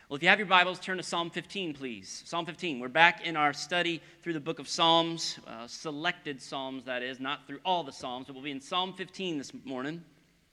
Well, if you have your Bibles, turn to Psalm 15, please. Psalm 15. We're back in our study through the book of Psalms, selected Psalms, that is, not through all the Psalms, but we'll be in Psalm 15 this morning.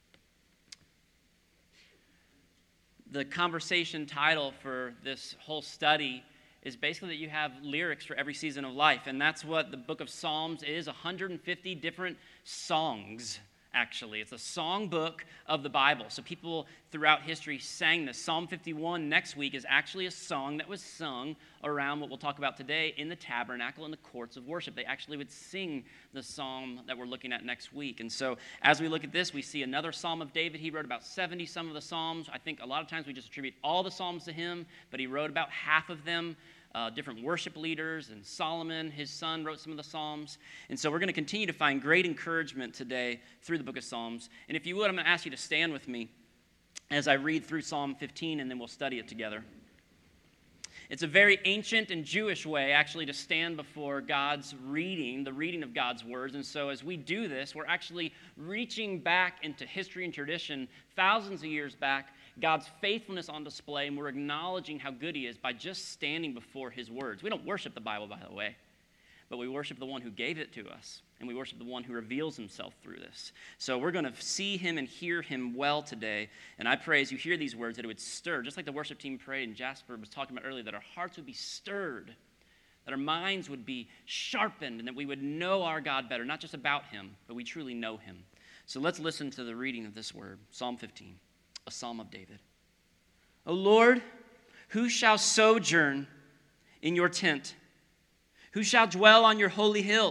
The conversation title for this whole study is basically that you have lyrics for every season of life, and that's what the book of Psalms is, 150 different songs. Actually, it's a song book of the Bible. So people throughout history sang this. Psalm 51 next week is actually a song that was sung around what we'll talk about today in the tabernacle and the courts of worship. They actually would sing the psalm that we're looking at next week. And so as we look at this, we see another Psalm of David. He wrote about 70 some of the Psalms. I think a lot of times we just attribute all the Psalms to him, but he wrote about half of them. Different worship leaders, and Solomon, his son, wrote some of the Psalms. And so we're going to continue to find great encouragement today through the book of Psalms. And if you would, I'm going to ask you to stand with me as I read through Psalm 15, and then we'll study it together. It's a very ancient and Jewish way, actually, to stand before God's reading, the reading of God's words. And so as we do this, we're actually reaching back into history and tradition, thousands of years back, God's faithfulness on display, and we're acknowledging how good he is by just standing before his words. We don't worship the Bible, by the way, but we worship the one who gave it to us, and we worship the one who reveals himself through this. So we're going to see him and hear him well today, and I pray as you hear these words that it would stir, just like the worship team prayed and Jasper was talking about earlier, that our hearts would be stirred, that our minds would be sharpened, and that we would know our God better, not just about him, but we truly know him. So let's listen to the reading of this word, Psalm 15. A psalm of David. O Lord, who shall sojourn in your tent? Who shall dwell on your holy hill?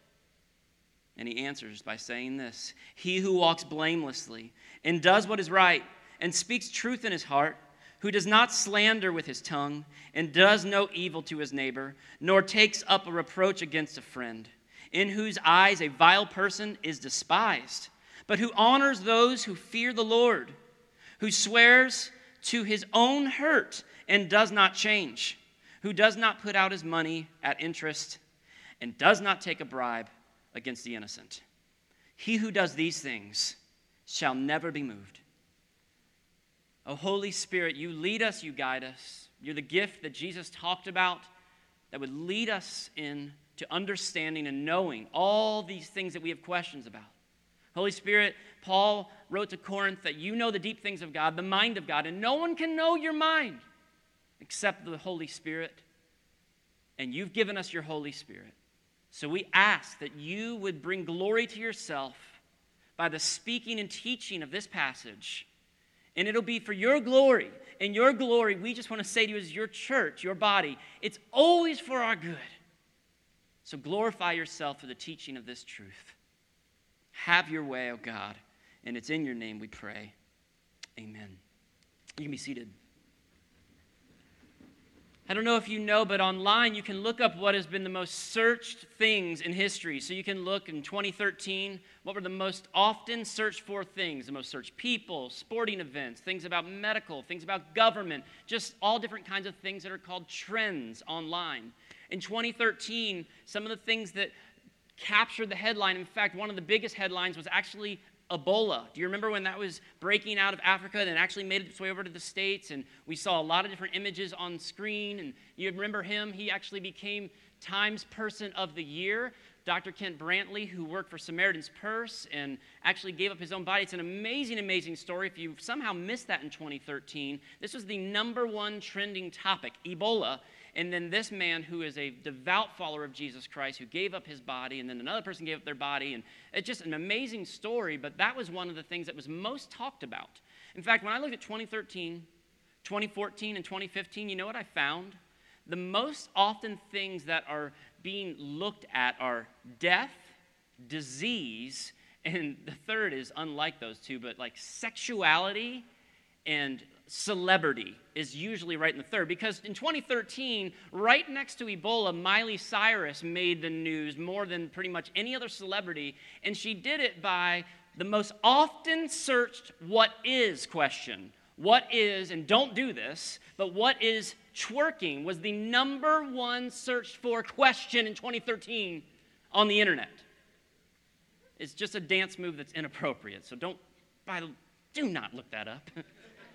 And he answers by saying this: He who walks blamelessly and does what is right and speaks truth in his heart, who does not slander with his tongue and does no evil to his neighbor, nor takes up a reproach against a friend, in whose eyes a vile person is despised, but who honors those who fear the Lord, who swears to his own hurt and does not change, who does not put out his money at interest and does not take a bribe against the innocent. He who does these things shall never be moved. O Holy Spirit, you lead us, you guide us. You're the gift that Jesus talked about that would lead us into understanding and knowing all these things that we have questions about. Holy Spirit, Paul wrote to Corinth that you know the deep things of God, the mind of God, and no one can know your mind except the Holy Spirit. And you've given us your Holy Spirit. So we ask that you would bring glory to yourself by the speaking and teaching of this passage. And it'll be for your glory. And your glory, we just want to say to you as your church, your body, it's always for our good. So glorify yourself for the teaching of this truth. Have your way, O God, and it's in your name we pray. Amen. You can be seated. I don't know if you know, but online you can look up what has been the most searched things in history. So you can look in 2013, what were the most often searched for things, the most searched people, sporting events, things about medical, things about government, just all different kinds of things that are called trends online. In 2013, some of the things that captured the headline. In fact, one of the biggest headlines was actually Ebola. Do you remember when that was breaking out of Africa and it actually made its way over to the States? And we saw a lot of different images on screen. And you remember him? He actually became Times Person of the Year. Dr. Kent Brantley, who worked for Samaritan's Purse and actually gave up his own body. It's an amazing, amazing story. If you somehow missed that in 2013, this was the number one trending topic, Ebola. And then this man who is a devout follower of Jesus Christ who gave up his body, and then another person gave up their body. And it's just an amazing story, but that was one of the things that was most talked about. In fact, when I looked at 2013, 2014, and 2015, you know what I found? The most often things that are being looked at are death, disease, and the third is unlike those two, but like sexuality and celebrity is usually right in the third. Because in 2013, right next to Ebola, Miley Cyrus made the news more than pretty much any other celebrity, and she did it by the most often searched what is question. What is, and don't do this, but what is twerking was the number one searched for question in 2013 on the internet. It's just a dance move that's inappropriate, so do not look that up.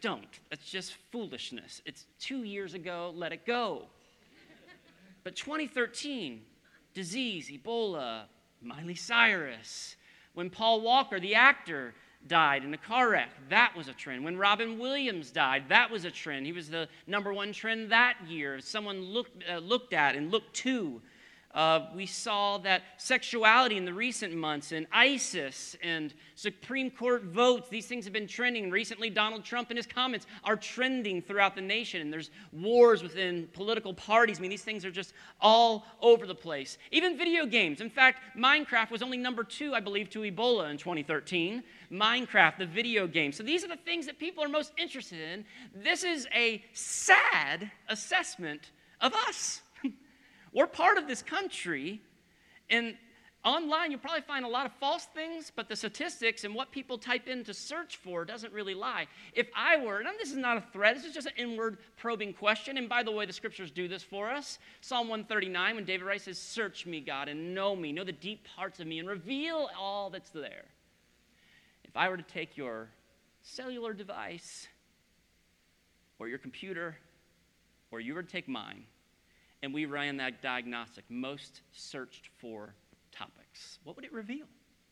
don't. That's just foolishness. It's 2 years ago, let it go. But 2013, disease, Ebola, Miley Cyrus. When Paul Walker, the actor, died in a car wreck, that was a trend. When Robin Williams died, that was a trend. He was the number one trend that year. Someone looked at and looked to. We saw that sexuality in the recent months, and ISIS and Supreme Court votes, these things have been trending. Recently, Donald Trump and his comments are trending throughout the nation, and there's wars within political parties. I mean, these things are just all over the place. Even video games. In fact, Minecraft was only number 2, I believe, to Ebola in 2013. Minecraft, the video game. So these are the things that people are most interested in. This is a sad assessment of us. We're part of this country, and online you'll probably find a lot of false things, but the statistics and what people type in to search for doesn't really lie. If I were, and this is not a threat, this is just an inward probing question, and by the way, the scriptures do this for us. Psalm 139, when David writes, says, "Search me, God, and know me, know the deep parts of me, and reveal all that's there." If I were to take your cellular device, or your computer, or you were to take mine, and we ran that diagnostic, most searched for topics, what would it reveal?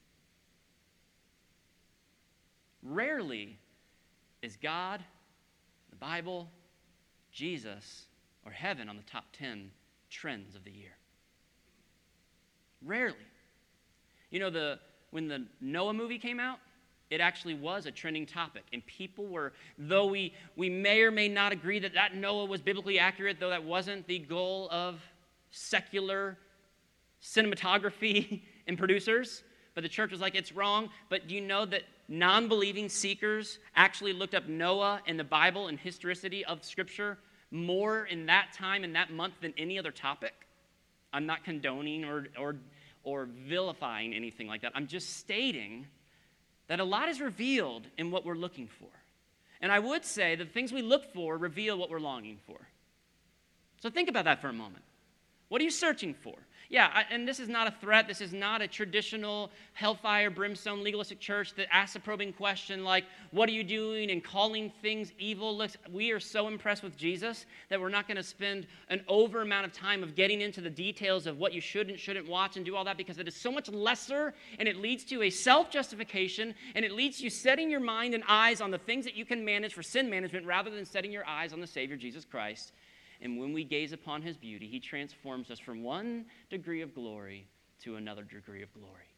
Rarely is God, the Bible, Jesus, or heaven on the top 10 trends of the year. Rarely. You know, when the Noah movie came out, it actually was a trending topic. And people were, though we may or may not agree that Noah was biblically accurate, though that wasn't the goal of secular cinematography and producers, but the church was like, it's wrong. But do you know that non-believing seekers actually looked up Noah and the Bible and historicity of Scripture more in that time, in that month, than any other topic? I'm not condoning or vilifying anything like that. I'm just stating that a lot is revealed in what we're looking for. And I would say the things we look for reveal what we're longing for. So think about that for a moment. What are you searching for? Yeah, and this is not a threat. This is not a traditional hellfire, brimstone, legalistic church that asks a probing question like, what are you doing, and calling things evil. We are so impressed with Jesus that we're not going to spend an over amount of time of getting into the details of what you should and shouldn't watch and do all that, because it is so much lesser, and it leads to a self-justification, and it leads to you setting your mind and eyes on the things that you can manage for sin management rather than setting your eyes on the Savior, Jesus Christ. And when we gaze upon his beauty, he transforms us from one degree of glory to another degree of glory.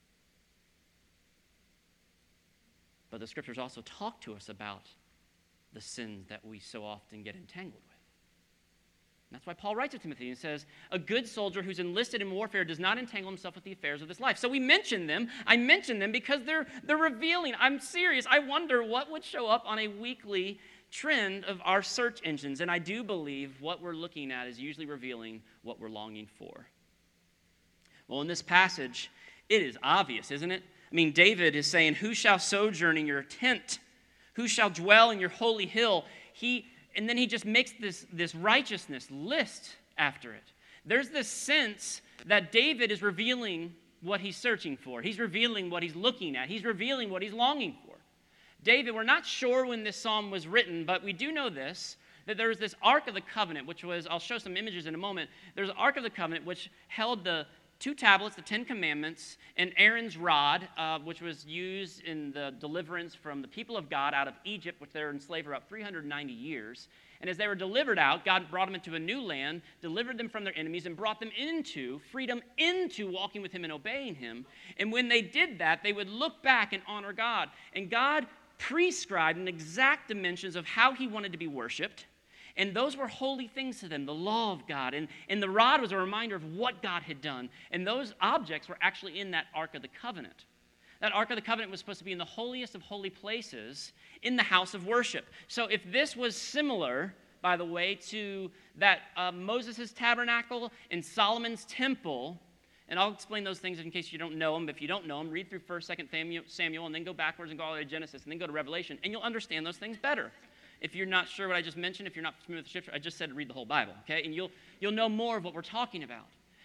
But the scriptures also talk to us about the sins that we so often get entangled with. And that's why Paul writes to Timothy and says, a good soldier who's enlisted in warfare does not entangle himself with the affairs of this life. So we mention them. I mention them because they're revealing. I'm serious. I wonder what would show up on a weekly trend of our search engines, and I do believe what we're looking at is usually revealing what we're longing for. Well, in this passage, it is obvious, isn't it? I mean, David is saying, who shall sojourn in your tent? Who shall dwell in your holy hill? And then he just makes this righteousness list after it. There's this sense that David is revealing what he's searching for. He's revealing what he's looking at. He's revealing what he's longing for. David, we're not sure when this psalm was written, but we do know this, that there was this Ark of the Covenant, which was, I'll show some images in a moment. There's an Ark of the Covenant which held the 2 tablets, the 10 Commandments, and Aaron's rod, which was used in the deliverance from the people of God out of Egypt, which they were enslaved for about 390 years. And as they were delivered out, God brought them into a new land, delivered them from their enemies, and brought them into freedom, into walking with him and obeying him. And when they did that, they would look back and honor God. And God prescribed in exact dimensions of how he wanted to be worshipped, and those were holy things to them, the law of God, and the rod was a reminder of what God had done, and those objects were actually in that Ark of the Covenant. That Ark of the Covenant was supposed to be in the holiest of holy places in the house of worship. So if this was similar, by the way, to that Moses' tabernacle and Solomon's temple, and I'll explain those things in case you don't know them. If you don't know them, read through 1st, 2nd Samuel, and then go backwards and go all the way to Genesis, and then go to Revelation, and you'll understand those things better. If you're not sure what I just mentioned, if you're not familiar with the Scripture, I just said read the whole Bible, okay? And you'll know more of what we're talking about.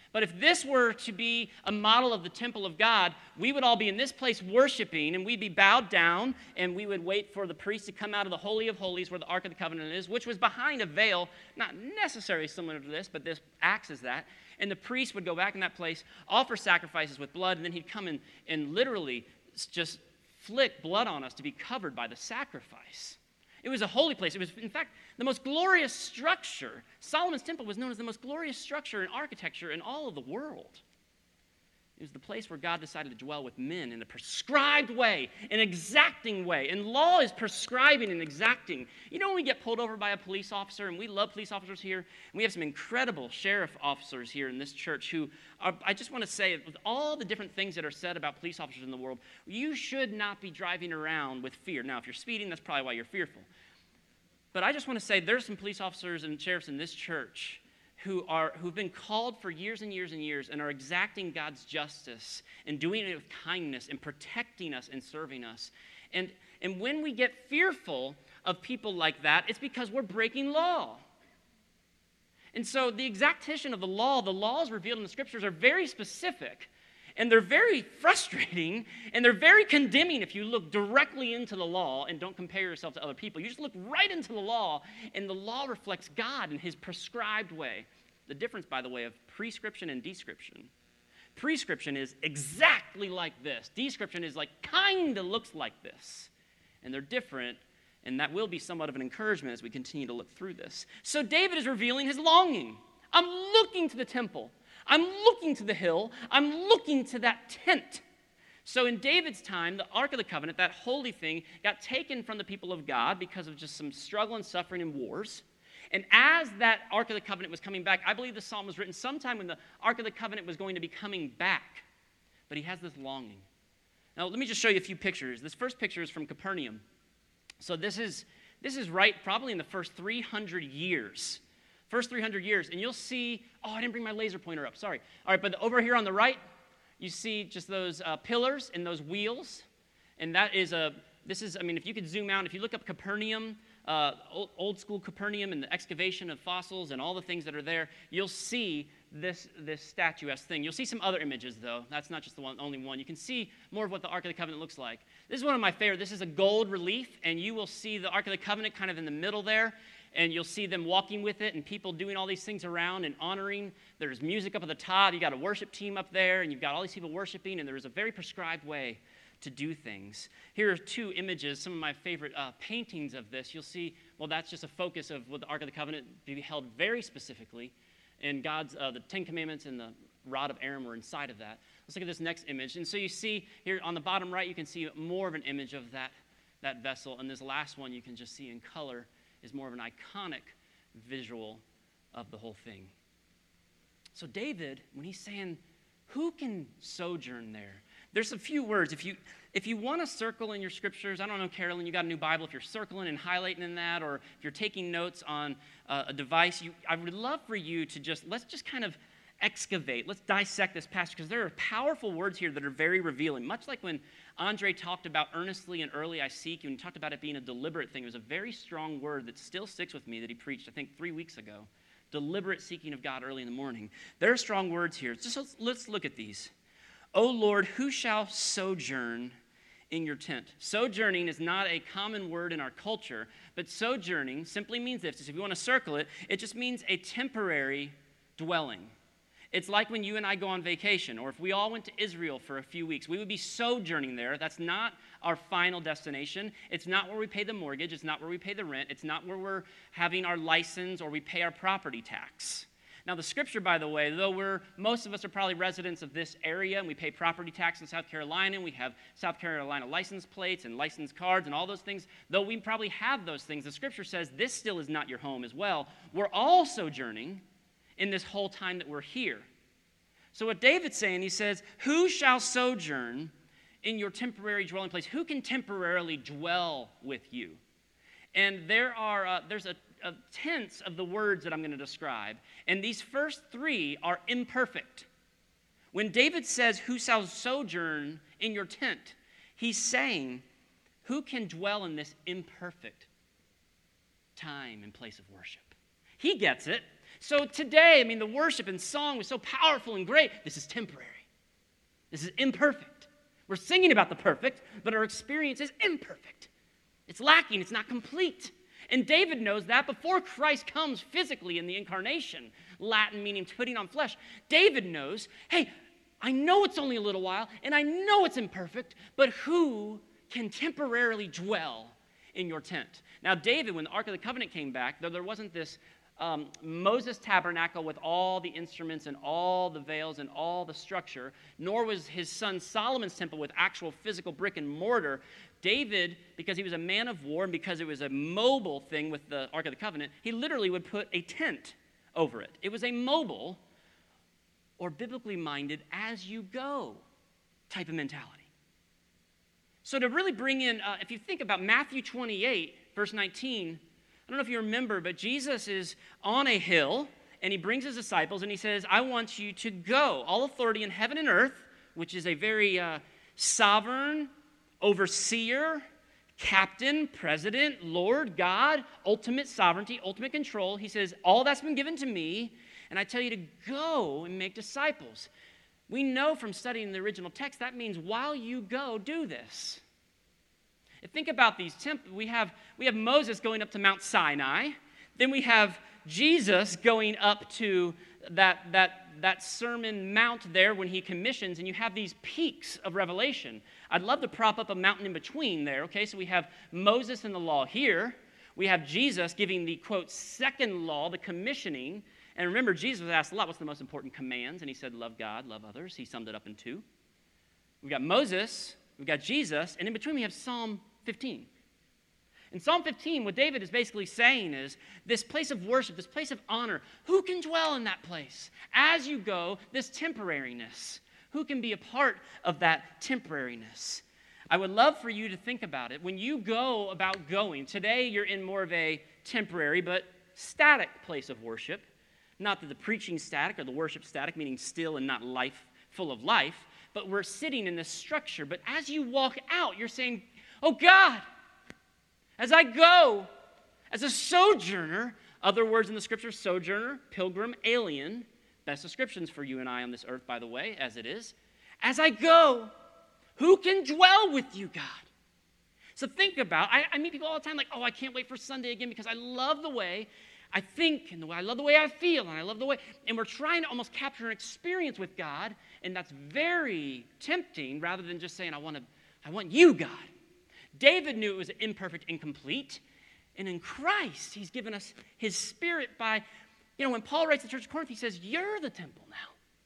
But if this were to be a model of the temple of God, we would all be in this place worshiping, and we'd be bowed down, and we would wait for the priest to come out of the Holy of Holies where the Ark of the Covenant is, which was behind a veil, not necessarily similar to this, but this acts as that. And the priest would go back in that place, offer sacrifices with blood, and then he'd come and literally just flick blood on us to be covered by the sacrifice. It was a holy place. It was, in fact, the most glorious structure. Solomon's temple was known as the most glorious structure in architecture in all of the world. It was the place where God decided to dwell with men in a prescribed way, an exacting way. And law is prescribing and exacting. You know, when we get pulled over by a police officer, and we love police officers here, and we have some incredible sheriff officers here in this church who are, I just want to say, with all the different things that are said about police officers in the world, you should not be driving around with fear. Now, if you're speeding, that's probably why you're fearful. But I just want to say there's some police officers and sheriffs in this church who've been called for years and years and years and are exacting God's justice and doing it with kindness and protecting us and serving us. And when we get fearful of people like that, it's because we're breaking law. And so the exaction of the laws revealed in the Scriptures are very specific, and they're very frustrating, and they're very condemning if you look directly into the law and don't compare yourself to other people. You just look right into the law, and the law reflects God in his prescribed way. The difference, by the way, of prescription and description. Prescription is exactly like this. Description is like kind of looks like this. And they're different, and that will be somewhat of an encouragement as we continue to look through this. So David is revealing his longing. I'm looking to the temple. I'm looking to the hill. I'm looking to that tent. So in David's time, the Ark of the Covenant, that holy thing, got taken from the people of God because of just some struggle and suffering and wars. And as that Ark of the Covenant was coming back, I believe the psalm was written sometime when the Ark of the Covenant was going to be coming back. But he has this longing. Now, let me just show you a few pictures. This first picture is from Capernaum. So this is right probably in the first 300 years. First 300 years, and you'll see, I didn't bring my laser pointer up, sorry. All right, but over here on the right, you see just those pillars and those wheels, and if you could zoom out, if you look up Capernaum, old school Capernaum and the excavation of fossils and all the things that are there, you'll see this statuesque thing. You'll see some other images, though. That's not just the only one. You can see more of what the Ark of the Covenant looks like. This is one of my favorite. This is a gold relief, and you will see the Ark of the Covenant kind of in the middle there, and you'll see them walking with it and people doing all these things around and honoring. There's music up at the top. You got a worship team up there, and you've got all these people worshiping, and there's a very prescribed way to do things. Here are two images, some of my favorite paintings of this. You'll see, that's just a focus of what the Ark of the Covenant be held very specifically, and God's, the Ten Commandments and the rod of Aaron were inside of that. Let's look at this next image. And so you see here on the bottom right, you can see more of an image of that vessel, and this last one you can just see in color is more of an iconic visual of the whole thing. So David, when he's saying, who can sojourn there? There's a few words. If you want to circle in your scriptures, I don't know, Carolyn, you got a new Bible. If you're circling and highlighting in that, or if you're taking notes on a device, I would love for you to let's just kind of excavate. Let's dissect this passage, because there are powerful words here that are very revealing. Much like when Andre talked about earnestly and early I seek you, and he talked about it being a deliberate thing. It was a very strong word that still sticks with me that he preached, I think, 3 weeks ago. Deliberate seeking of God early in the morning. There are strong words here. Let's look at these. O Lord, who shall sojourn in your tent? Sojourning is not a common word in our culture, but sojourning simply means this. If you want to circle it, it just means a temporary dwelling. It's like when you and I go on vacation, or if we all went to Israel for a few weeks, we would be sojourning there. That's not our final destination. It's not where we pay the mortgage. It's not where we pay the rent. It's not where we're having our license or we pay our property tax. Now, the scripture, by the way, though most of us are probably residents of this area, and we pay property tax in South Carolina, and we have South Carolina license plates and license cards and all those things, though we probably have those things, the scripture says this still is not your home as well. We're all sojourning in this whole time that we're here. So what David's saying, he says, who shall sojourn in your temporary dwelling place? Who can temporarily dwell with you? And there's a tense of the words that I'm going to describe, and these first three are imperfect. When David says, who shall sojourn in your tent, he's saying, who can dwell in this imperfect time and place of worship? He gets it. So today, the worship and song was so powerful and great. This is temporary. This is imperfect. We're singing about the perfect, but our experience is imperfect. It's lacking. It's not complete. And David knows that before Christ comes physically in the incarnation, Latin meaning putting on flesh, David knows, hey, I know it's only a little while, and I know it's imperfect, but who can temporarily dwell in your tent? Now, David, when the Ark of the Covenant came back, though there wasn't this Moses tabernacle with all the instruments and all the veils and all the structure, nor was his son Solomon's temple with actual physical brick and mortar. David, because he was a man of war and because it was a mobile thing with the Ark of the Covenant, he literally would put a tent over it. It was a mobile or biblically minded as you go type of mentality. So to really bring in, if you think about Matthew 28, verse 19, I don't know if you remember, but Jesus is on a hill, and he brings his disciples, and he says, I want you to go. All authority in heaven and earth, which is a very sovereign, overseer, captain, president, Lord, God, ultimate sovereignty, ultimate control. He says, all that's been given to me, and I tell you to go and make disciples. We know from studying the original text that means while you go, do this. Think about these temples. We have Moses going up to Mount Sinai. Then we have Jesus going up to that Sermon Mount there when he commissions, and you have these peaks of revelation. I'd love to prop up a mountain in between there, okay? So we have Moses and the law here. We have Jesus giving the, quote, second law, the commissioning. And remember, Jesus was asked a lot, what's the most important commands? And he said, love God, love others. He summed it up in 2. We've got Moses, we've got Jesus, and in between we have Psalm 15. In Psalm 15, what David is basically saying is, this place of worship, this place of honor, who can dwell in that place? As you go, this temporariness, who can be a part of that temporariness? I would love for you to think about it. When you go about going, today you're in more of a temporary but static place of worship. Not that the preaching static or the worship static, meaning still and not life, full of life, but we're sitting in this structure. But as you walk out, you're saying, oh God, as I go, as a sojourner, other words in the scripture, sojourner, pilgrim, alien, best descriptions for you and I on this earth, by the way, as it is. As I go, who can dwell with you, God? So think about, I meet people all the time like, oh, I can't wait for Sunday again because I love the way I think and I love the way I feel and I love the way, and we're trying to almost capture an experience with God, and that's very tempting rather than just saying, I want you, God. David knew it was imperfect, incomplete, and in Christ, he's given us his Spirit by, when Paul writes to the church of Corinth, he says, you're the temple now.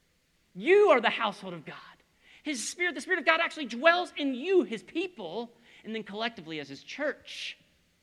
You are the household of God. His Spirit, the Spirit of God actually dwells in you, his people, and then collectively as his church.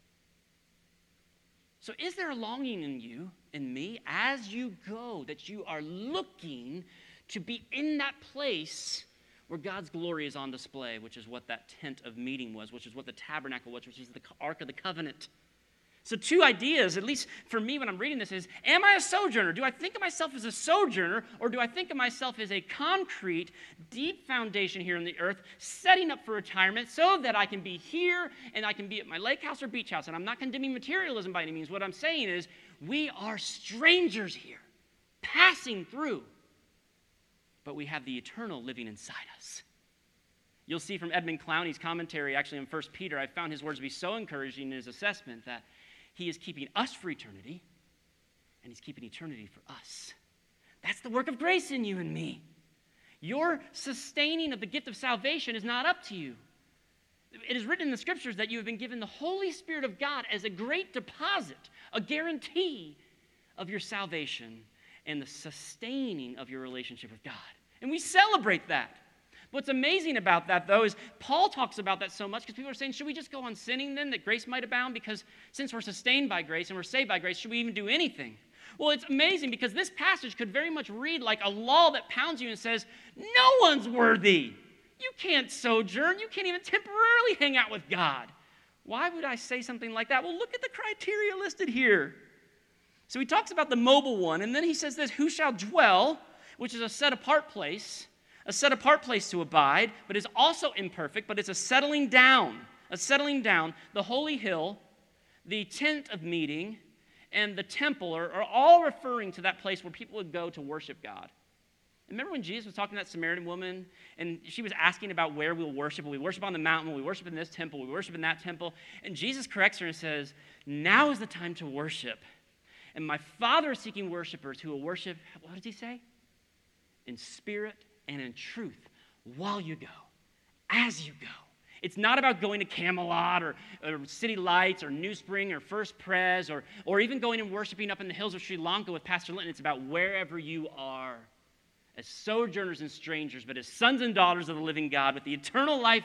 So is there a longing in you, in me, as you go, that you are looking to be in that place where God's glory is on display, which is what that tent of meeting was, which is what the tabernacle was, which is the Ark of the Covenant? So 2 ideas, at least for me when I'm reading this, is, am I a sojourner? Do I think of myself as a sojourner, or do I think of myself as a concrete, deep foundation here on the earth, setting up for retirement so that I can be here and I can be at my lake house or beach house? And I'm not condemning materialism by any means. What I'm saying is, we are strangers here, passing through, but we have the eternal living inside us. You'll see from Edmund Clowney's commentary, actually in 1 Peter, I found his words to be so encouraging in his assessment that he is keeping us for eternity, and he's keeping eternity for us. That's the work of grace in you and me. Your sustaining of the gift of salvation is not up to you. It is written in the scriptures that you have been given the Holy Spirit of God as a great deposit, a guarantee of your salvation and the sustaining of your relationship with God. And we celebrate that. What's amazing about that, though, is Paul talks about that so much because people are saying, should we just go on sinning then that grace might abound? Because since we're sustained by grace and we're saved by grace, should we even do anything? Well, it's amazing because this passage could very much read like a law that pounds you and says, no one's worthy. You can't sojourn. You can't even temporarily hang out with God. Why would I say something like that? Well, look at the criteria listed here. So he talks about the mobile one, and then he says this, who shall dwell, which is a set-apart place to abide, but is also imperfect, but it's a settling down, the holy hill, the tent of meeting, and the temple are all referring to that place where people would go to worship God. Remember when Jesus was talking to that Samaritan woman, and she was asking about where we'll worship? Will we worship on the mountain? Will we worship in this temple? Will we worship in that temple? And Jesus corrects her and says, now is the time to worship. And my Father is seeking worshipers who will worship, what does he say? In spirit and in truth, while you go, as you go. It's not about going to Camelot or City Lights or New Spring or First Pres or even going and worshiping up in the hills of Sri Lanka with Pastor Linton. It's about wherever you are, as sojourners and strangers, but as sons and daughters of the living God with the eternal life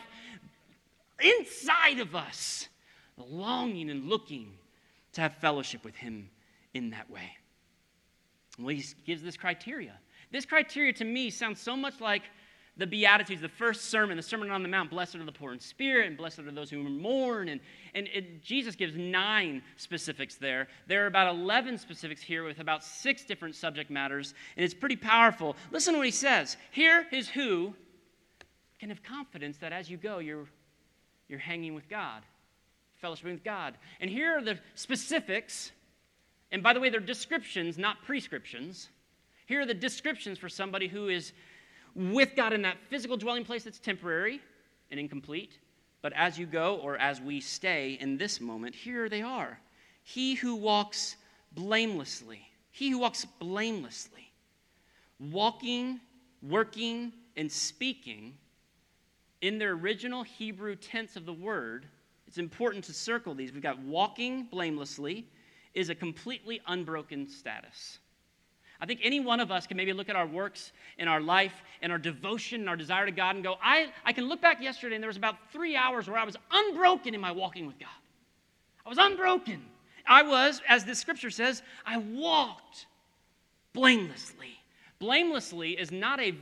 inside of us, longing and looking to have fellowship with him in that way. Well, he gives this criteria. This criteria to me sounds so much like the Beatitudes, the first sermon, the Sermon on the Mount. Blessed are the poor in spirit, and blessed are those who mourn. And Jesus gives 9 specifics there. There are about 11 specifics here with about 6 different subject matters, and it's pretty powerful. Listen to what he says. Here is who can have confidence that as you go, you're hanging with God, fellowshipping with God. And here are the specifics. And by the way, they're descriptions, not prescriptions. Here are the descriptions for somebody who is with God in that physical dwelling place that's temporary and incomplete. But as you go, or as we stay in this moment, here they are. He who walks blamelessly. He who walks blamelessly. Walking, working, and speaking in their original Hebrew tense of the word. It's important to circle these. We've got walking blamelessly is a completely unbroken status. I think any one of us can maybe look at our works in our life and our devotion and our desire to God and go, I can look back yesterday and there was about 3 hours where I was unbroken in my walking with God. I was unbroken. I was, as the scripture says, I walked blamelessly. Blamelessly is not a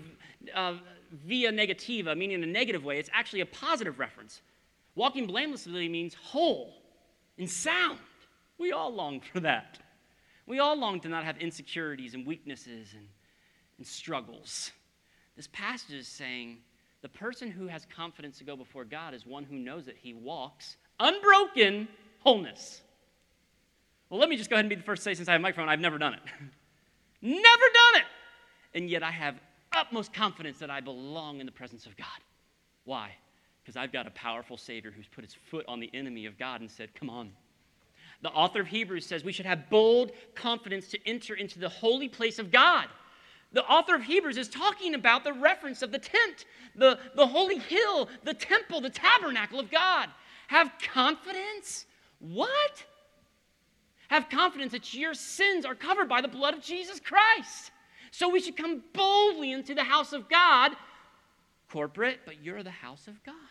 via negativa, meaning in a negative way. It's actually a positive reference. Walking blamelessly means whole and sound. We all long for that. We all long to not have insecurities and weaknesses and struggles. This passage is saying the person who has confidence to go before God is one who knows that he walks unbroken wholeness. Well, let me just go ahead and be the first to say, since I have a microphone, I've never done it. Never done it! And yet I have utmost confidence that I belong in the presence of God. Why? Because I've got a powerful Savior who's put his foot on the enemy of God and said, come on. The author of Hebrews says we should have bold confidence to enter into the holy place of God. The author of Hebrews is talking about the reference of the tent, the holy hill, the temple, the tabernacle of God. Have confidence? What? Have confidence that your sins are covered by the blood of Jesus Christ. So we should come boldly into the house of God, corporate, but you're the house of God.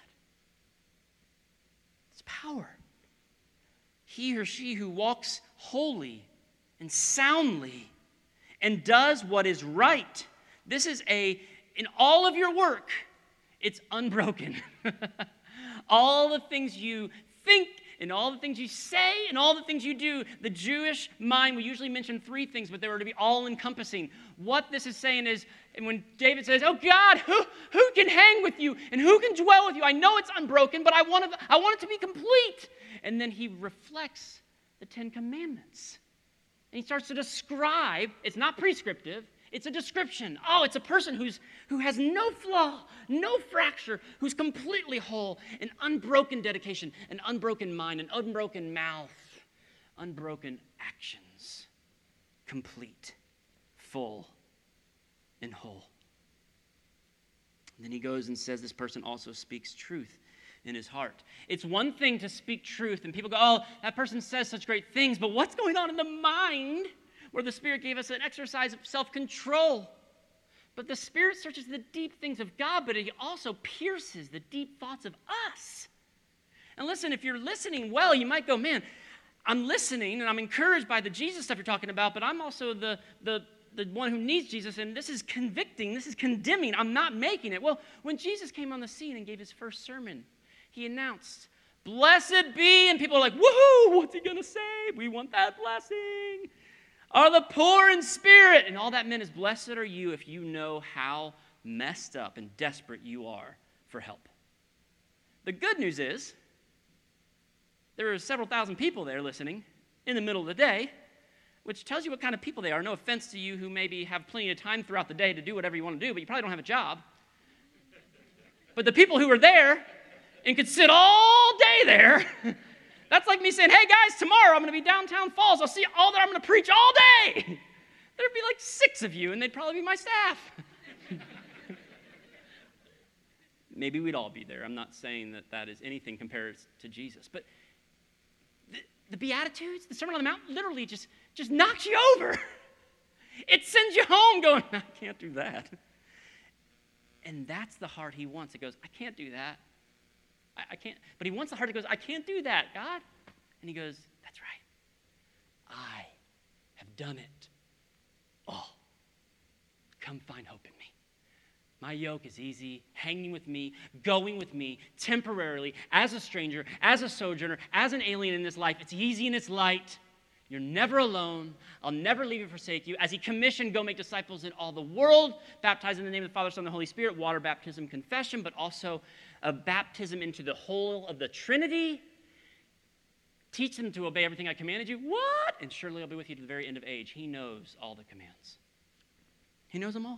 It's power. He or she who walks holy and soundly and does what is right. This is in all of your work, it's unbroken. All the things you think and all the things you say and all the things you do, the Jewish mind, we usually mention 3 things, but they were to be all-encompassing. What this is saying is, and when David says, oh God, who can hang with you and who can dwell with you? I know it's unbroken, but I want it to be complete. And then he reflects the 10 Commandments. And he starts to describe, it's not prescriptive, it's a description. Oh, it's a person who has no flaw, no fracture, who's completely whole, an unbroken dedication, an unbroken mind, an unbroken mouth, unbroken actions, complete, full, and whole. And then he goes and says this person also speaks truth in his heart. It's one thing to speak truth, and people go, oh, that person says such great things, but what's going on in the mind where the Spirit gave us an exercise of self-control? But the Spirit searches the deep things of God, but he also pierces the deep thoughts of us. And listen, if you're listening well, you might go, man, I'm listening, and I'm encouraged by the Jesus stuff you're talking about, but I'm also the one who needs Jesus, and this is convicting, this is condemning, I'm not making it. Well, when Jesus came on the scene and gave his first sermon, he announced, blessed be, and people are like, woohoo, what's he going to say? We want that blessing. Are the poor in spirit. And all that meant is, blessed are you if you know how messed up and desperate you are for help. The good news is, there were several thousand people there listening in the middle of the day, which tells you what kind of people they are. No offense to you who maybe have plenty of time throughout the day to do whatever you want to do, but you probably don't have a job. But the people who are there and could sit all day there, that's like me saying, hey guys, tomorrow I'm going to be downtown Falls. I'll see you all there. I'm going to preach all day. There'd be like 6 of you, and they'd probably be my staff. Maybe we'd all be there. I'm not saying that that is anything compared to Jesus. But the Beatitudes, the Sermon on the Mount, literally just knocks you over. It sends you home going, I can't do that. And that's the heart he wants. It goes, I can't do that. I can't. But he wants the heart that goes, I can't do that, God. And he goes, that's right. I have done it all. Come find hope in me. My yoke is easy, hanging with me, going with me, temporarily, as a stranger, as a sojourner, as an alien in this life. It's easy and it's light. You're never alone. I'll never leave you or forsake you. As he commissioned, go make disciples in all the world, baptize in the name of the Father, Son, and the Holy Spirit, water baptism, confession, but also a baptism into the whole of the Trinity. Teach them to obey everything I commanded you. What? And surely I'll be with you to the very end of age. He knows all the commands. He knows them all.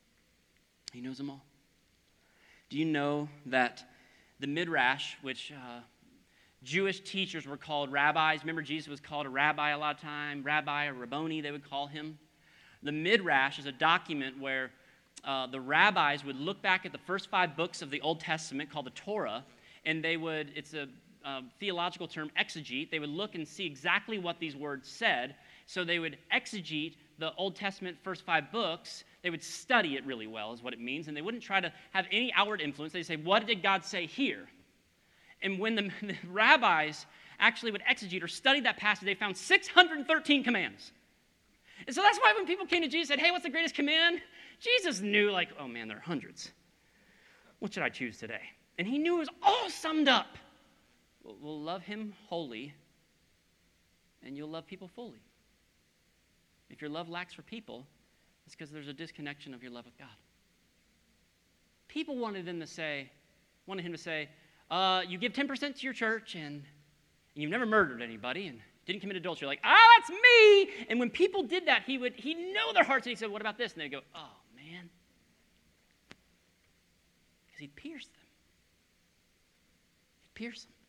He knows them all. Do you know that the Midrash, which Jewish teachers were called rabbis, remember Jesus was called a rabbi a lot of time, rabbi or Rabboni they would call him. The Midrash is a document where the rabbis would look back at the first 5 books of the Old Testament called the Torah, and they would, it's a theological term, exegete. They would look and see exactly what these words said. So they would exegete the Old Testament first 5 books. They would study it really well is what it means, and they wouldn't try to have any outward influence. They'd say, what did God say here? And when the rabbis actually would exegete or study that passage, they found 613 commands. And so that's why when people came to Jesus and said, hey, what's the greatest command? Jesus knew, like, oh man, there are hundreds. What should I choose today? And he knew it was all summed up. We'll love him wholly, and you'll love people fully. If your love lacks for people, it's because there's a disconnection of your love of God. People wanted him to say, you give 10% to your church, and you've never murdered anybody, and didn't commit adultery. Like, that's me! And when people did that, he know their hearts, and he said, what about this? And they'd go, oh, man. Because he'd pierce them. He'd pierce them.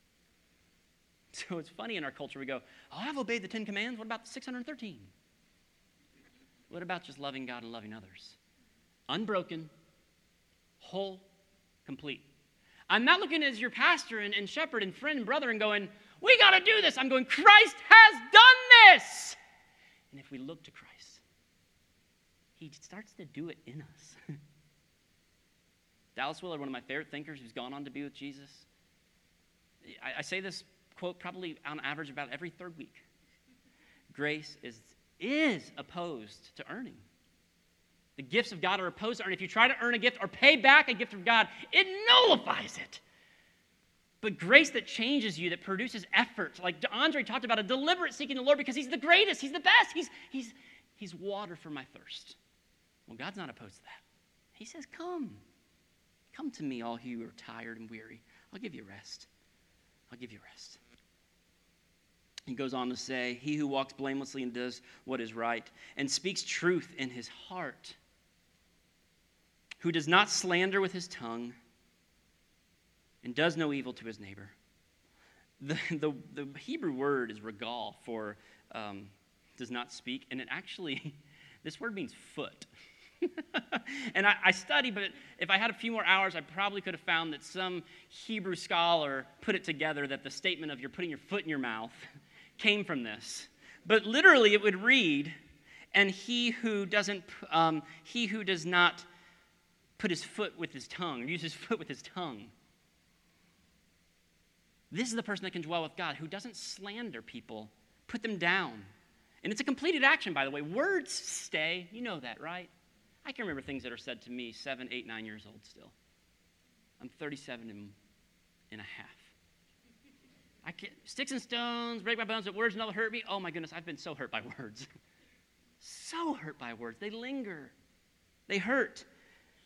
So it's funny in our culture, we go, I've obeyed the 10 commands. What about the 613? What about just loving God and loving others? Unbroken, whole, complete. I'm not looking as your pastor and shepherd and friend and brother and going, we got to do this. I'm going, Christ has done this. And if we look to Christ, he starts to do it in us. Dallas Willard, one of my favorite thinkers who's gone on to be with Jesus, I say this quote probably on average about every 3rd week. Grace is opposed to earning. The gifts of God are opposed to earning. If you try to earn a gift or pay back a gift of God, it nullifies it. But grace that changes you, that produces effort, like Andre talked about, a deliberate seeking the Lord because he's the greatest, he's the best, he's water for my thirst. Well, God's not opposed to that. He says, come to me, all you who are tired and weary. I'll give you rest. I'll give you rest. He goes on to say, he who walks blamelessly and does what is right and speaks truth in his heart, who does not slander with his tongue and does no evil to his neighbor. The Hebrew word is regal for does not speak, and it actually, this word means foot. And I studied, but if I had a few more hours, I probably could have found that some Hebrew scholar put it together that the statement of you're putting your foot in your mouth came from this. But literally it would read, and he who does not put his foot with his tongue, or use his foot with his tongue. This is the person that can dwell with God, who doesn't slander people, put them down. And it's a completed action, by the way. Words stay. You know that, right? I can remember things that are said to me 7, 8, 9 years old still. I'm 37 and a half. I can't, sticks and stones, break my bones, but words never hurt me. Oh my goodness, I've been so hurt by words. So hurt by words. They linger. They hurt.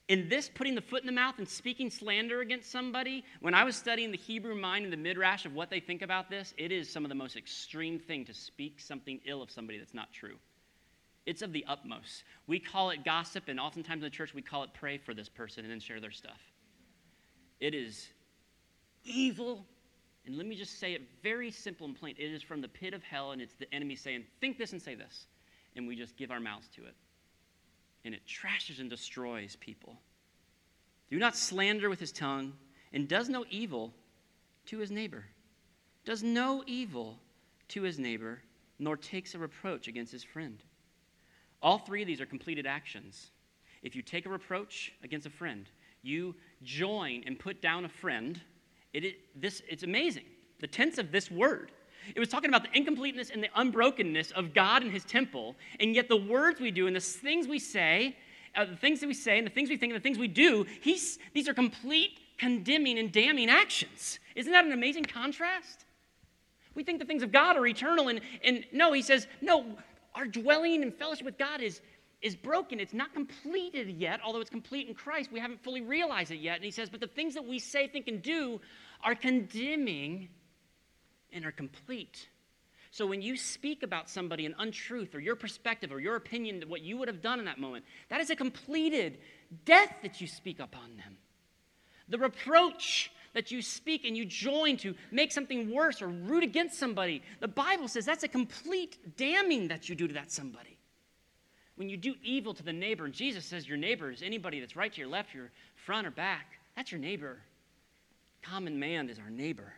In this, putting the foot in the mouth and speaking slander against somebody, when I was studying the Hebrew mind and the midrash of what they think about this, it is some of the most extreme thing to speak something ill of somebody that's not true. It's of the utmost. We call it gossip, and oftentimes in the church we call it pray for this person and then share their stuff. It is evil, and let me just say it very simple and plain. It is from the pit of hell, and it's the enemy saying, think this and say this, and we just give our mouths to it. And it trashes and destroys people. Do not slander with his tongue, and does no evil to his neighbor. Does no evil to his neighbor, nor takes a reproach against his friend. All three of these are completed actions. If you take a reproach against a friend, you join and put down a friend, it's amazing. The tense of this word. It was talking about the incompleteness and the unbrokenness of God and his temple, and yet the words we do and the things we say, and the things we think and the things we do, these are complete condemning and damning actions. Isn't that an amazing contrast? We think the things of God are eternal, and no, he says, no, our dwelling and fellowship with God is broken. It's not completed yet, although it's complete in Christ. We haven't fully realized it yet. And he says, but the things that we say, think, and do are condemning and are complete. So when you speak about somebody an untruth or your perspective or your opinion of what you would have done in that moment, that is a completed death that you speak upon them. The reproach that you speak and you join to make something worse or root against somebody, the Bible says that's a complete damning that you do to that somebody. When you do evil to the neighbor, and Jesus says your neighbor is anybody that's right to your left, your front or back, that's your neighbor. Common man is our neighbor.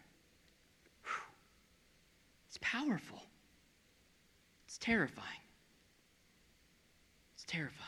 It's powerful. It's terrifying. It's terrifying.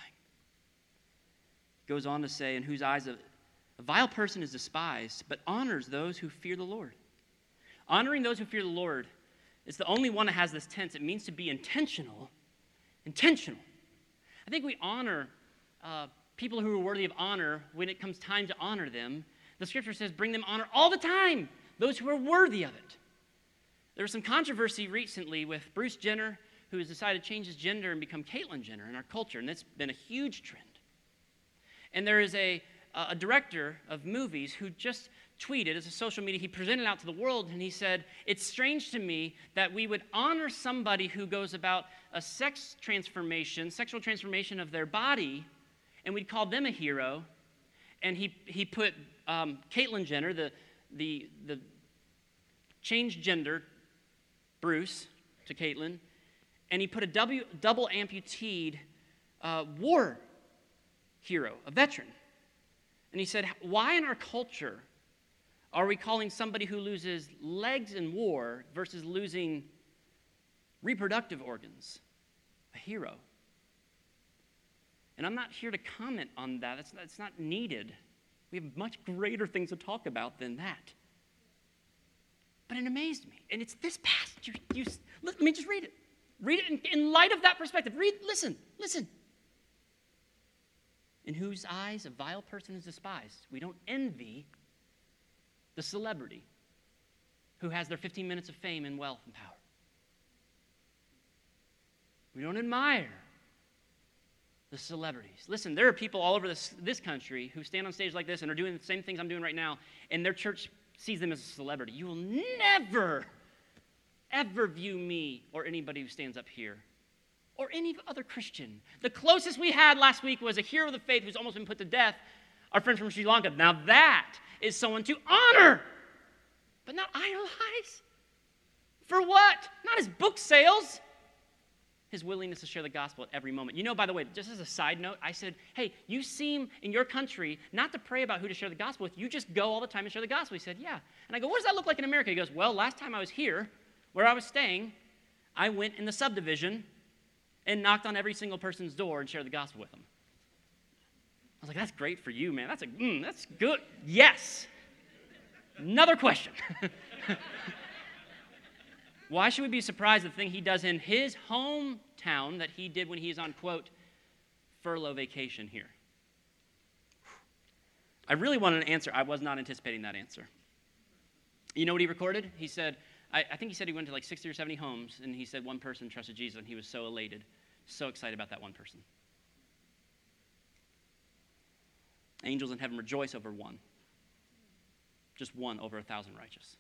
It goes on to say, in whose eyes a vile person is despised, but honors those who fear the Lord. Honoring those who fear the Lord is the only one that has this tense. It means to be intentional. Intentional. I think we honor people who are worthy of honor when it comes time to honor them. The scripture says, bring them honor all the time, those who are worthy of it. There was some controversy recently with Bruce Jenner, who has decided to change his gender and become Caitlyn Jenner in our culture, and it's been a huge trend. And there is a director of movies who just tweeted as a social media, he presented out to the world, and he said, it's strange to me that we would honor somebody who goes about a sexual transformation of their body, and we'd call them a hero. And he put Caitlyn Jenner, the changed gender, Bruce, to Caitlyn, and he put a double amputee war hero, a veteran. And he said, why in our culture are we calling somebody who loses legs in war versus losing reproductive organs a hero? And I'm not here to comment on that. It's not needed. We have much greater things to talk about than that. But it amazed me. And it's this passage. Let me just read it. Read it in light of that perspective. Listen. In whose eyes a vile person is despised. We don't envy the celebrity who has their 15 minutes of fame and wealth and power. We don't admire the celebrities. Listen, there are people all over this country who stand on stage like this and are doing the same things I'm doing right now, and their church sees them as a celebrity. You will never, ever view me or anybody who stands up here or any other Christian. The closest we had last week was a hero of the faith who's almost been put to death, our friend from Sri Lanka. Now that is someone to honor, but not idolize. For what? Not his book sales. His willingness to share the gospel at every moment. You know, by the way, just as a side note, I said, hey, you seem in your country not to pray about who to share the gospel with. You just go all the time and share the gospel. He said, yeah. And I go, what does that look like in America? He goes, well, last time I was here, where I was staying, I went in the subdivision and knocked on every single person's door and shared the gospel with them. I was like, that's great for you, man. That's good. Yes. Another question. Why should we be surprised at the thing he does in his hometown that he did when he is on, quote, furlough vacation here? I really wanted an answer. I was not anticipating that answer. You know what he recorded? He said, I think he said he went to like 60 or 70 homes, and he said one person trusted Jesus, and he was so elated, so excited about that one person. Angels in heaven rejoice over one. Just one over 1,000 righteous.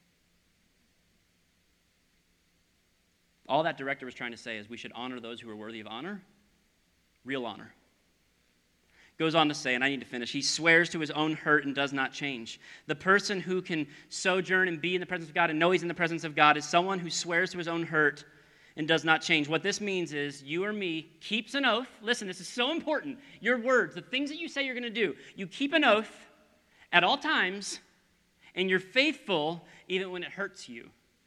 All that director was trying to say is we should honor those who are worthy of honor, real honor. Goes on to say, and I need to finish, he swears to his own hurt and does not change. The person who can sojourn and be in the presence of God and know he's in the presence of God is someone who swears to his own hurt and does not change. What this means is you or me keeps an oath. Listen, this is so important. Your words, the things that you say you're going to do, you keep an oath at all times, and you're faithful even when it hurts you.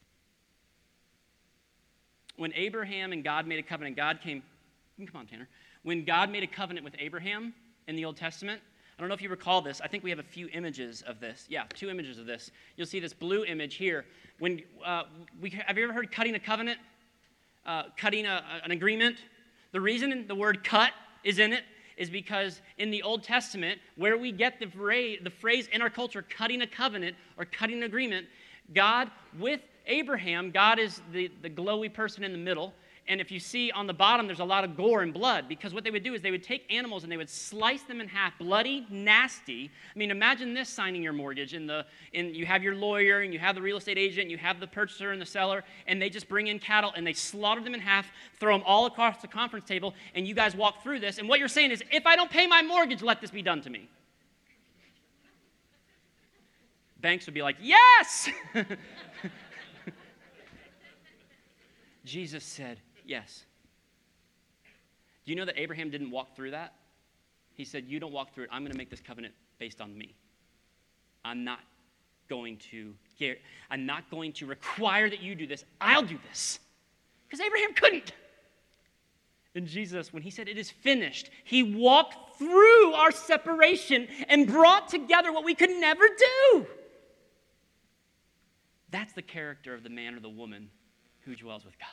When Abraham and God made a covenant, come on, Tanner. When God made a covenant with Abraham in the Old Testament, I don't know if you recall this. I think we have a few images of this. Yeah, 2 images of this. You'll see this blue image here. Have you ever heard cutting a covenant? Cutting an agreement? The reason the word cut is in it is because in the Old Testament, where we get the phrase in our culture, cutting a covenant or cutting an agreement, God with Abraham, God is the glowy person in the middle. And if you see on the bottom, there's a lot of gore and blood, because what they would do is they would take animals and they would slice them in half, bloody, nasty. I mean, imagine this signing your mortgage. You have your lawyer and you have the real estate agent and you have the purchaser and the seller, and they just bring in cattle and they slaughter them in half, throw them all across the conference table, and you guys walk through this. And what you're saying is, if I don't pay my mortgage, let this be done to me. Banks would be like, yes! Jesus said, yes. Do you know that Abraham didn't walk through that? He said, you don't walk through it. I'm going to make this covenant based on me. I'm not going to require that you do this. I'll do this. Because Abraham couldn't. And Jesus, when he said it is finished, he walked through our separation and brought together what we could never do. That's the character of the man or the woman who dwells with God.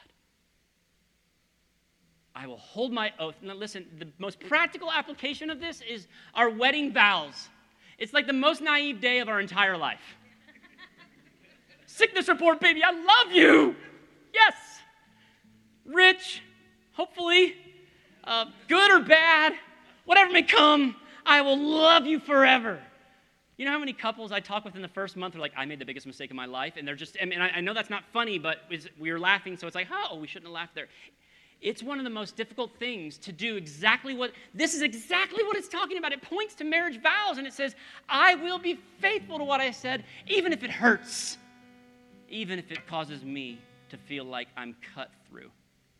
I will hold my oath. Now listen, the most practical application of this is our wedding vows. It's like the most naive day of our entire life. Sickness report, baby, I love you. Yes. Rich, hopefully, good or bad, whatever may come, I will love you forever. You know how many couples I talk with in the first month are like, I made the biggest mistake of my life, and they're just, I know that's not funny, but we were laughing, so it's like, oh, we shouldn't have laughed there. It's one of the most difficult things to do this is exactly what it's talking about. It points to marriage vows, and it says, I will be faithful to what I said, even if it hurts, even if it causes me to feel like I'm cut through.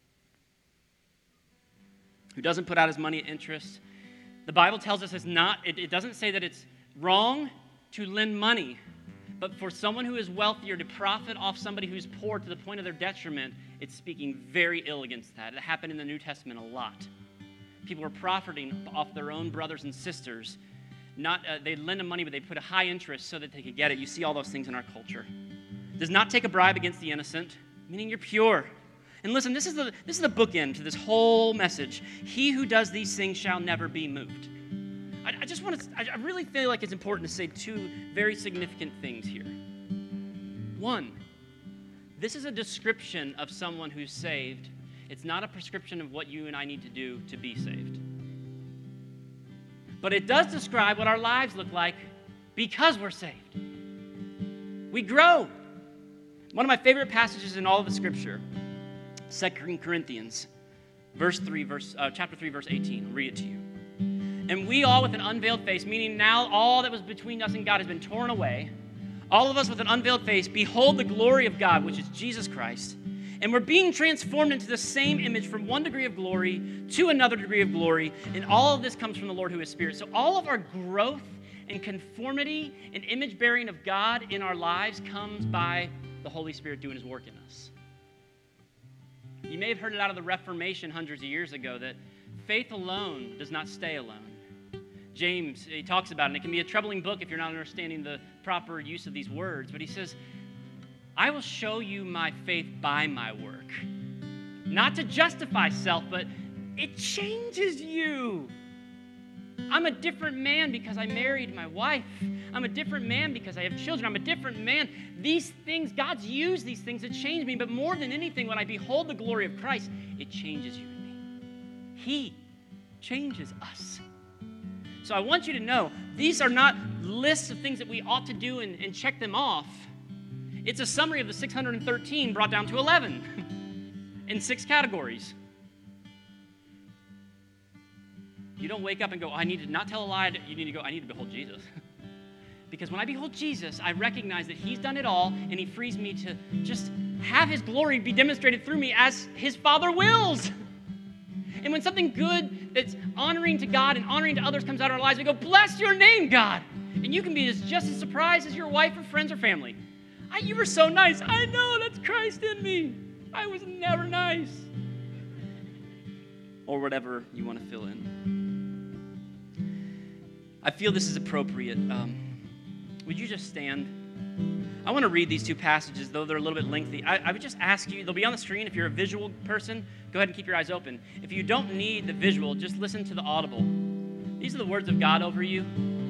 Who doesn't put out his money at interest. The Bible tells us it doesn't say that it's wrong to lend money, but for someone who is wealthier to profit off somebody who's poor to the point of their detriment, it's speaking very ill against that. It happened in the New Testament a lot. People were profiting off their own brothers and sisters. They'd lend them money, but they'd put a high interest so that they could get it. You see all those things in our culture. Does not take a bribe against the innocent, meaning you're pure. And listen, this is the bookend to this whole message. He who does these things shall never be moved. I really feel like it's important to say 2 very significant things here. 1, this is a description of someone who's saved. It's not a prescription of what you and I need to do to be saved. But it does describe what our lives look like because we're saved. We grow. One of my favorite passages in all of the Scripture, 2 Corinthians, chapter 3, verse 18. I'll read it to you. And we all with an unveiled face, meaning now all that was between us and God has been torn away. All of us with an unveiled face, behold the glory of God, which is Jesus Christ. And we're being transformed into the same image from one degree of glory to another degree of glory. And all of this comes from the Lord who is Spirit. So all of our growth and conformity and image bearing of God in our lives comes by the Holy Spirit doing his work in us. You may have heard it out of the Reformation hundreds of years ago that faith alone does not stay alone. James, he talks about it, and it can be a troubling book if you're not understanding the proper use of these words, but he says, I will show you my faith by my work. Not to justify self, but it changes you. I'm a different man because I married my wife. I'm a different man because I have children. I'm a different man. These things, God's used these things to change me, but more than anything, when I behold the glory of Christ, it changes you and me. He changes us. So I want you to know these are not lists of things that we ought to do and check them off. It's a summary of the 613 brought down to 11 in 6 categories. You don't wake up and go, I need to not tell a lie. You need to go, I need to behold Jesus. Because when I behold Jesus, I recognize that he's done it all, and he frees me to just have his glory be demonstrated through me as his Father wills. And when something good that's honoring to God and honoring to others comes out of our lives, we go, bless your name, God. And you can be just as surprised as your wife or friends or family. You were so nice. I know, that's Christ in me. I was never nice. Or whatever you want to fill in. I feel this is appropriate. Would you just stand? I want to read these 2 passages, though they're a little bit lengthy. I would just ask you, they'll be on the screen. If you're a visual person, go ahead and keep your eyes open. If you don't need the visual, just listen to the audible. These are the words of God over you.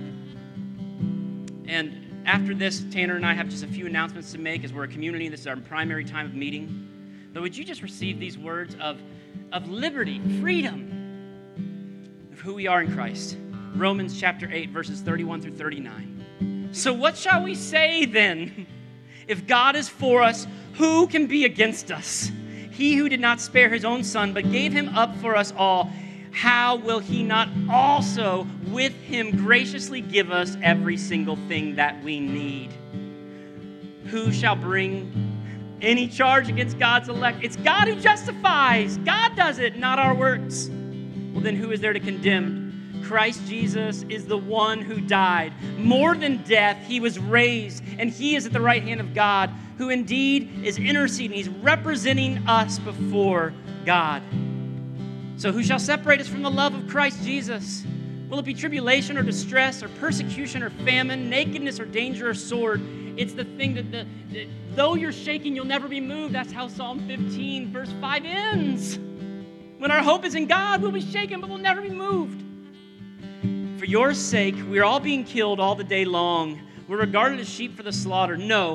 And after this, Tanner and I have just a few announcements to make as we're a community. This is our primary time of meeting. But would you just receive these words of liberty, freedom, of who we are in Christ? Romans chapter 8, verses 31 through 39. So what shall we say then? If God is for us, who can be against us? He who did not spare his own son, but gave him up for us all, how will he not also with him graciously give us every single thing that we need? Who shall bring any charge against God's elect? It's God who justifies. God does it, not our works. Well, then who is there to condemn? Christ Jesus is the one who died. More than death, he was raised, and he is at the right hand of God, who indeed is interceding. He's representing us before God. So who shall separate us from the love of Christ Jesus? Will it be tribulation or distress or persecution or famine, nakedness or danger or sword? It's the thing that though you're shaking, you'll never be moved. That's how Psalm 15, verse 5 ends. When our hope is in God, we'll be shaken, but we'll never be moved. For your sake, we're all being killed all the day long. We're regarded as sheep for the slaughter. No.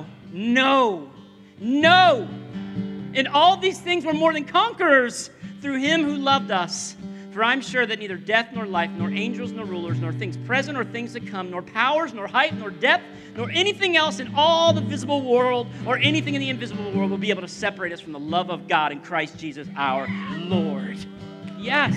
In all these things, we're more than conquerors through him who loved us. For I'm sure that neither death nor life, nor angels nor rulers, nor things present or things to come, nor powers, nor height, nor depth, nor anything else in all the visible world or anything in the invisible world will be able to separate us from the love of God in Christ Jesus our Lord. Yes.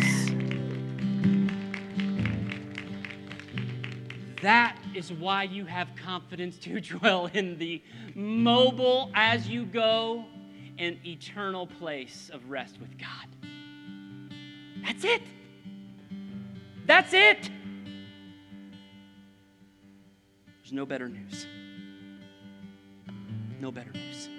That is why you have confidence to dwell in the mobile as you go and eternal place of rest with God. That's it. That's it. There's no better news. No better news.